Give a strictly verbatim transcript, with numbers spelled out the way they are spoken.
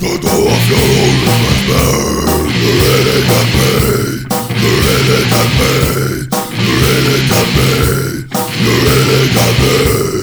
Got all of your own respect. You really got me. You really got me. You really got me. You really got me.